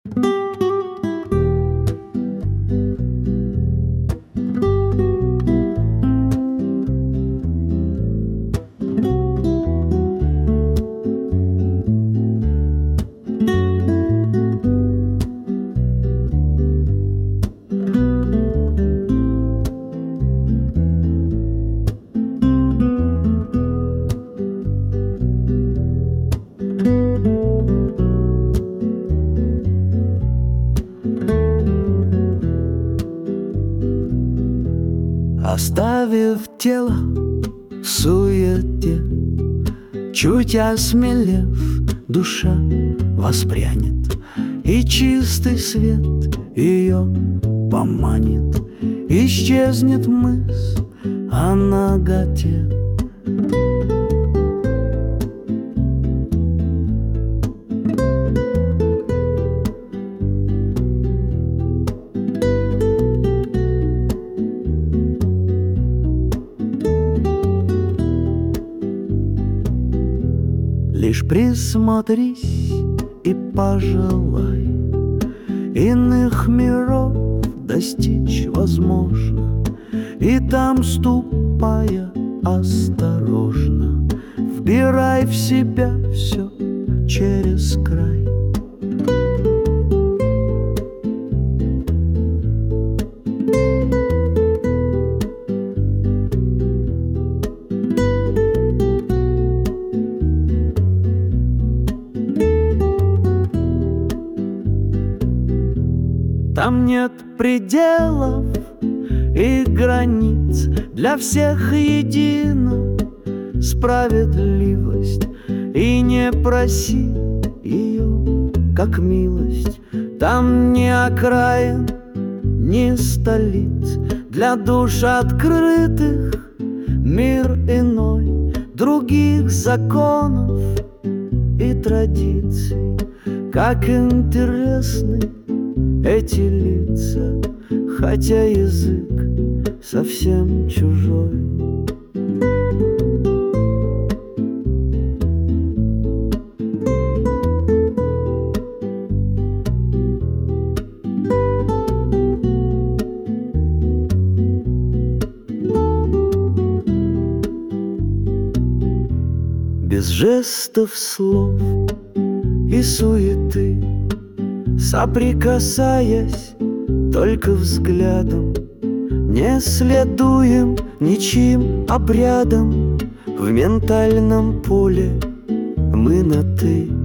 Оставив тело в суете, чуть осмелев, душа воспрянет, и чистый свет ее поманит. Исчезнет мысль о наготе. Лишь присмотрись и пожелай, иных миров достичь возможно, и там, ступая осторожно, вбирай в себя все через край. Там нет пределов и границ, для всех едина справедливость. И не проси ее, как милость. Там ни окраин, ни столиц, для душ открытых мир иной, других законов и традиций. Как интересны эти лица, хотя язык совсем чужой. Без жестов, слов и суеты, соприкасаясь только взглядом, не следуем ничьим обрядам. В ментальном поле мы на «ты».